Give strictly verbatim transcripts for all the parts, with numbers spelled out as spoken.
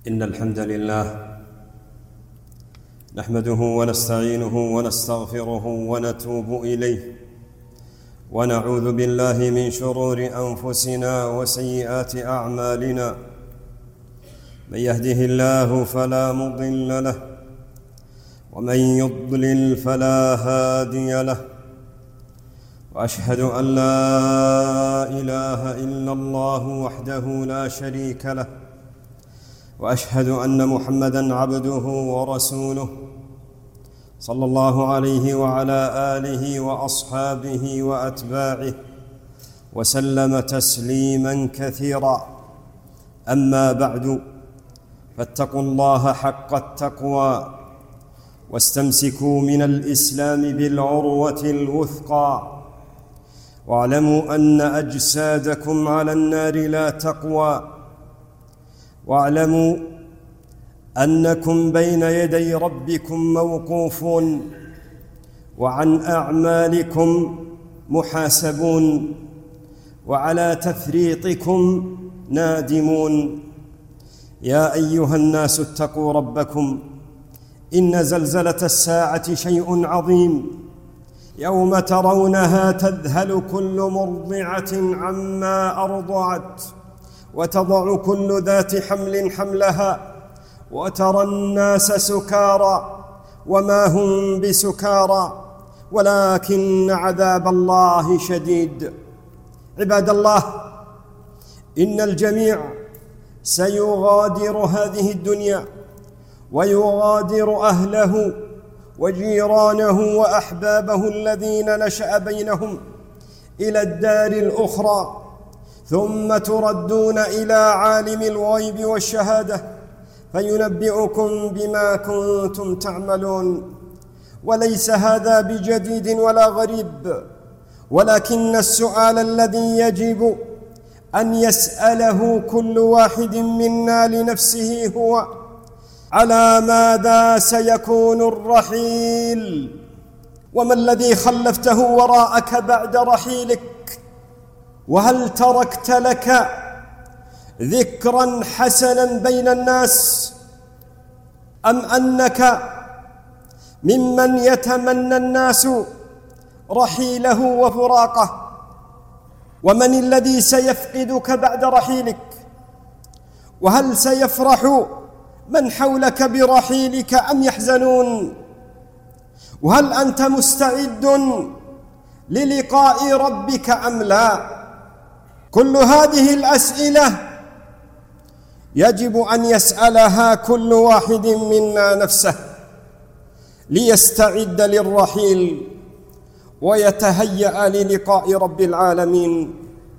إن الحمد لله نحمده ونستعينه ونستغفره ونتوب إليه، ونعوذ بالله من شرور أنفسنا وسيئات أعمالنا. من يهده الله فلا مضل له، ومن يضلل فلا هادي له، وأشهد أن لا إله إلا الله وحده لا شريك له، وأشهد أن محمدًا عبده ورسوله صلى الله عليه وعلى آله وأصحابه وأتباعه وسلم تسليمًا كثيرًا. أما بعد، فاتقوا الله حق التقوى، واستمسكوا من الإسلام بالعروة الوثقى، واعلموا أن أجسادكم على النار لا تقوى، واعلموا أنكم بين يدي ربكم موقوفون، وعن أعمالكم محاسبون، وعلى تفريطكم نادمون. يا أيها الناس اتقوا ربكم، إن زلزلة الساعة شيء عظيم، يوم ترونها تذهل كل مرضعة عما أرضعت، وتضع كل ذات حمل حملها، وترى الناس سكارى وما هم بسكارى ولكن عذاب الله شديد. عباد الله، إن الجميع سيغادر هذه الدنيا، ويغادر أهله وجيرانه وأحبابه الذين نشأ بينهم إلى الدار الأخرى، ثم تردون إلى عالم الغيب والشهادة فينبئكم بما كنتم تعملون. وليس هذا بجديد ولا غريب، ولكن السؤال الذي يجب أن يسأله كل واحد منا لنفسه هو: على ماذا سيكون الرحيل؟ وما الذي خلفته وراءك بعد رحيلك؟ وهل تركت لك ذكرا حسنا بين الناس، أم أنك ممن يتمنى الناس رحيله وفراقه؟ ومن الذي سيفقدك بعد رحيلك؟ وهل سيفرح من حولك برحيلك أم يحزنون؟ وهل أنت مستعد للقاء ربك أم لا؟ كل هذه الأسئلة يجب أن يسألها كل واحد منا نفسه ليستعد للرحيل ويتهيأ للقاء رب العالمين.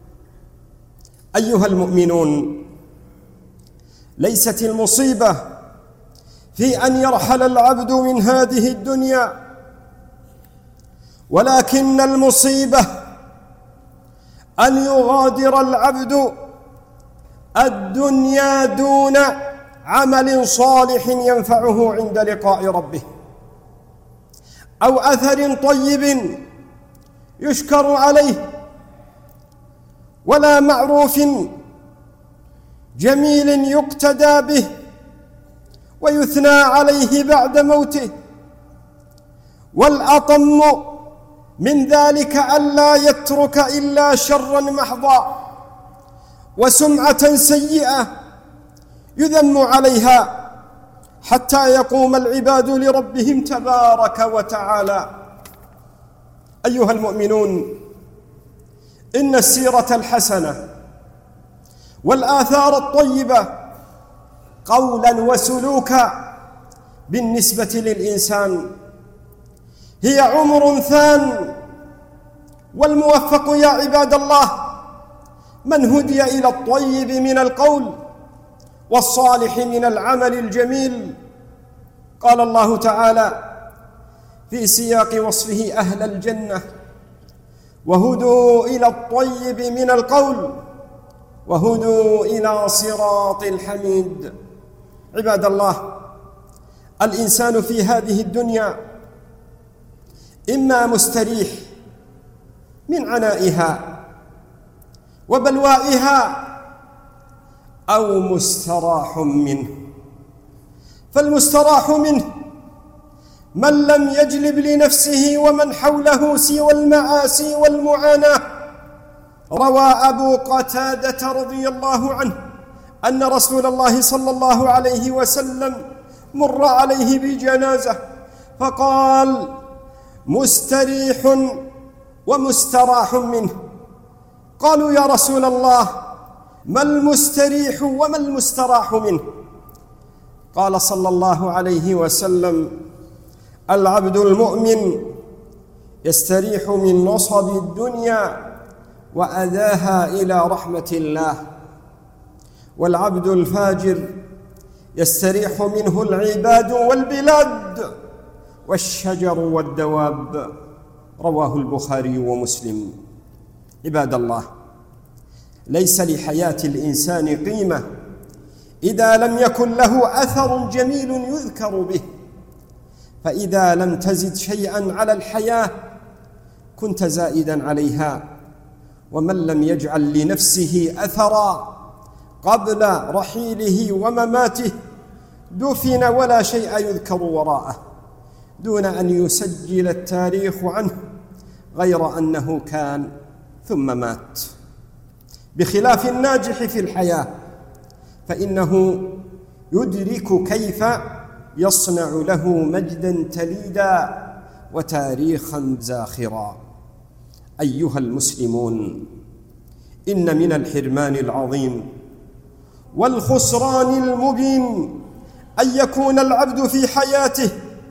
أيها المؤمنون، ليست المصيبة في أن يرحل العبد من هذه الدنيا، ولكن المصيبة أن يغادر العبد الدنيا دون عمل صالح ينفعه عند لقاء ربه، أو أثر طيب يشكر عليه، ولا معروف جميل يقتدى به ويثنى عليه بعد موته. والأطم من ذلك ألا يترك إلا شرا محضا وسمعة سيئة يذم عليها حتى يقوم العباد لربهم تبارك وتعالى. أيها المؤمنون، إن السيرة الحسنة والآثار الطيبة قولا وسلوكا بالنسبة للإنسان هي عمر ثان، والموفق يا عباد الله من هدي إلى الطيب من القول والصالح من العمل الجميل. قال الله تعالى في سياق وصفه أهل الجنة: وهدوا إلى الطيب من القول وهدوا إلى صراط الحميد. عباد الله، الإنسان في هذه الدنيا إما مستريح من عنائها وبلوائها، أو مستراح منه. فالمستراح منه من لم يجلب لنفسه ومن حوله سوى المآسي والمعاناة. روى أبو قتادة رضي الله عنه أن رسول الله صلى الله عليه وسلم مر عليه بجنازة فقال: مستريح ومستراح منه. قالوا: يا رسول الله، ما المستريح وما المستراح منه؟ قال صلى الله عليه وسلم: العبد المؤمن يستريح من نصب الدنيا وأذاها إلى رحمة الله، والعبد الفاجر يستريح منه العباد والبلاد والشجر والدواب. رواه البخاري ومسلم. عباد الله، ليس لحياة الإنسان قيمة إذا لم يكن له أثر جميل يذكر به، فإذا لم تزد شيئا على الحياة كنت زائدا عليها. ومن لم يجعل لنفسه أثرا قبل رحيله ومماته دفن ولا شيء يذكر وراءه، دون أن يسجل التاريخ عنه غير أنه كان ثم مات. بخلاف الناجح في الحياة فإنه يدرك كيف يصنع له مجدا تليدا وتاريخا زاخرا. أيها المسلمون، إن من الحرمان العظيم والخسران المبين أن يكون العبد في حياته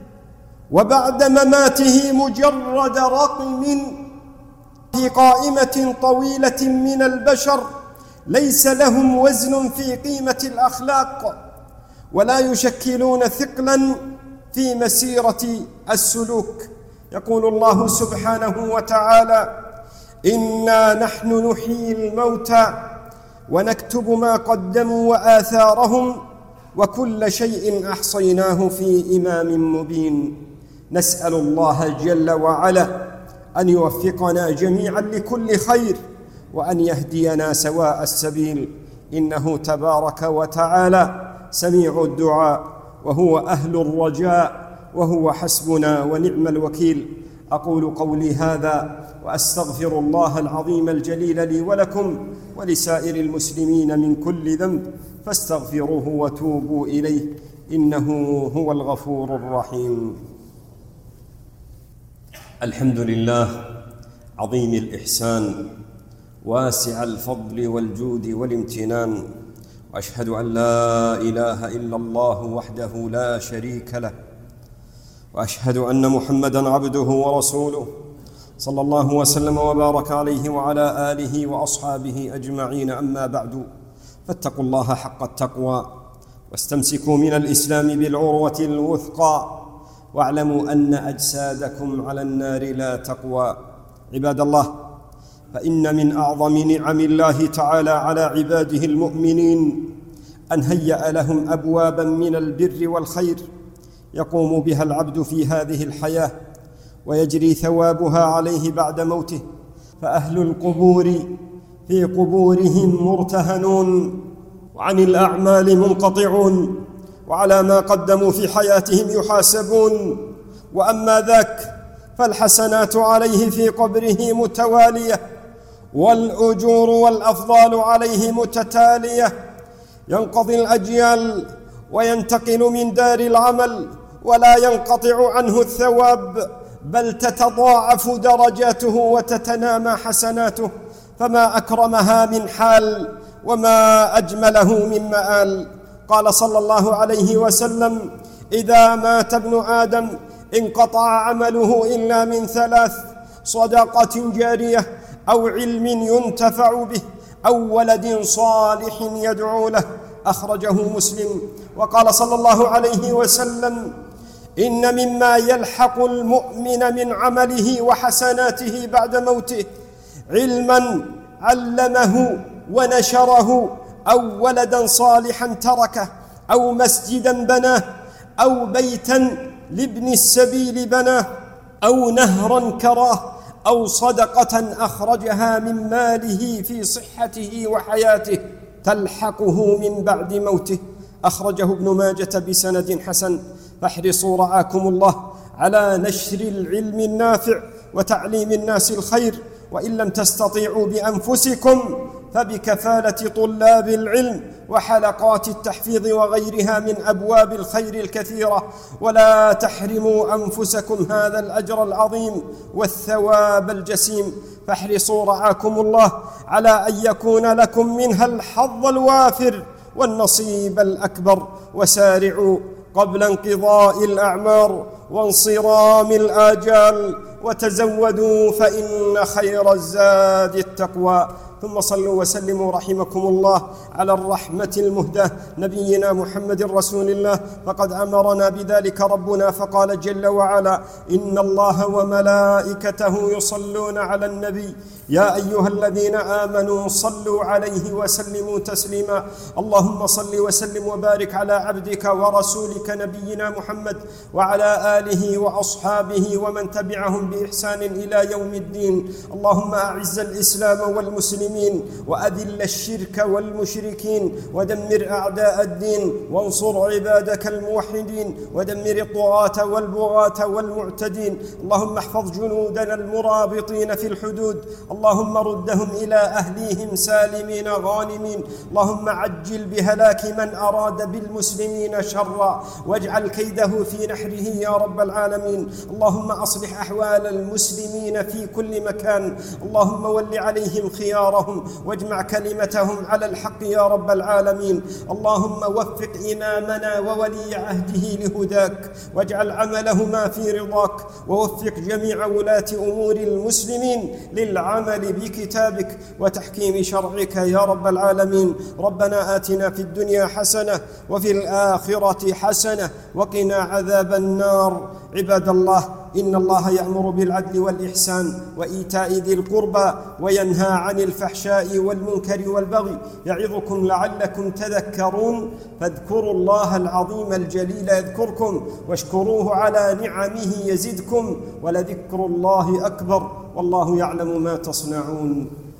وبعد مماته مجرد رقم في قائمة طويلة من البشر ليس لهم وزن في قيمة الأخلاق ولا يشكلون ثقلا في مسيرة السلوك. يقول الله سبحانه وتعالى: إنا نحن نحيي الموتى ونكتب ما قدموا وآثارهم وكل شيء أحصيناه في إمام مبين. نسأل الله جل وعلا أن يوفقنا جميعا لكل خير وأن يهدينا سواء السبيل، إنه تبارك وتعالى سميع الدعاء وهو أهل الرجاء وهو حسبنا ونعم الوكيل. أقول قولي هذا وأستغفر الله العظيم الجليل لي ولكم ولسائر المسلمين من كل ذنب، فاستغفروه وتوبوا إليه، إنه هو الغفور الرحيم. الحمد لله عظيم الإحسان واسع الفضل والجود والامتنان، وأشهد أن لا إله إلا الله وحده لا شريك له، وأشهد أن محمدًا عبده ورسوله صلى الله وسلم وبارك عليه وعلى آله وأصحابه أجمعين. أما بعد، فاتقوا الله حق التقوى واستمسكوا من الإسلام بالعروة الوثقى، واعلموا أن أجسادكم على النار لا تقوى. عباد الله، فإن من أعظم نعم الله تعالى على عباده المؤمنين أن هيأ لهم أبوابا من البر والخير يقوم بها العبد في هذه الحياة ويجري ثوابها عليه بعد موته. فأهل القبور في قبورهم مرتهنون وعن الأعمال منقطعون، وعلى ما قدموا في حياتهم يحاسبون. وأما ذاك فالحسنات عليه في قبره متوالية، والأجور والأفضال عليه متتالية. ينقضي الأجيال وينتقل من دار العمل ولا ينقطع عنه الثواب، بل تتضاعف درجاته وتتنامى حسناته. فما أكرمها من حال وما أجمله من مآل. قال صلى الله عليه وسلم: إذا مات ابن آدم انقطع عمله إلا من ثلاث: صدقة جارية، أو علم ينتفع به، أو ولد صالح يدعو له. أخرجه مسلم. وقال صلى الله عليه وسلم: إن مما يلحق المؤمن من عمله وحسناته بعد موته علما علمه ونشره، أو ولدا صالحا تركه، أو مسجدا بناه، أو بيتا لابن السبيل بناه، أو نهرا كراه، أو صدقة أخرجها من ماله في صحته وحياته تلحقه من بعد موته. أخرجه ابن ماجة بسند حسن. فاحرصوا رعاكم الله على نشر العلم النافع وتعليم الناس الخير، وإن لم تستطيعوا بأنفسكم فبكفالة طلاب العلم وحلقات التحفيظ وغيرها من أبواب الخير الكثيرة، ولا تحرموا أنفسكم هذا الأجر العظيم والثواب الجسيم. فاحرصوا رعاكم الله على أن يكون لكم منها الحظ الوافر والنصيب الأكبر، وسارعوا قبل انقضاء الأعمار وانصرام الآجال، وتزودوا فإن خير الزاد التقوى. ثم صلوا وسلموا رحمكم الله على الرحمة المهداة نبينا محمد رسول الله، فقد أمرنا بذلك ربنا فقال جل وعلا: إن الله وملائكته يصلون على النبي يا أيها الذين آمنوا صلوا عليه وسلموا تسليما. اللهم صل وسلم وبارك على عبدك ورسولك نبينا محمد وعلى آله وأصحابه ومن تبعهم بإحسان إلى يوم الدين. اللهم أعز الإسلام والمسلمين وأذل الشرك والمشركين ودمر أعداء الدين، وانصر عبادك الموحدين ودمر الطغاة والبغاة والمعتدين. اللهم احفظ جنودنا المرابطين في الحدود، اللهم ردهم إلى أهليهم سالمين غانمين. اللهم عجل بهلاك من أراد بالمسلمين شرا، واجعل كيده في نحره يا رب العالمين. اللهم أصلح أحوال المسلمين في كل مكان، اللهم ول عليهم خيارهم واجمع كلمتهم على الحق يا رب العالمين. اللهم وفق إمامنا وولي عهده لهداك، واجعل عملهما في رضاك، ووفق جميع ولاة أمور المسلمين للعمل بكتابك وتحكيم شرعك يا رب العالمين. ربنا آتنا في الدنيا حسنة وفي الآخرة حسنة وقنا عذاب النار. عباد الله، إن الله يأمر بالعدل والإحسان وإيتاء ذي القربى وينهى عن الفحشاء والمنكر والبغي، يعظكم لعلكم تذكرون. فاذكروا الله العظيم الجليل يذكركم، واشكروه على نعمه يزدكم، ولذكر الله أكبر، والله يعلم ما تصنعون.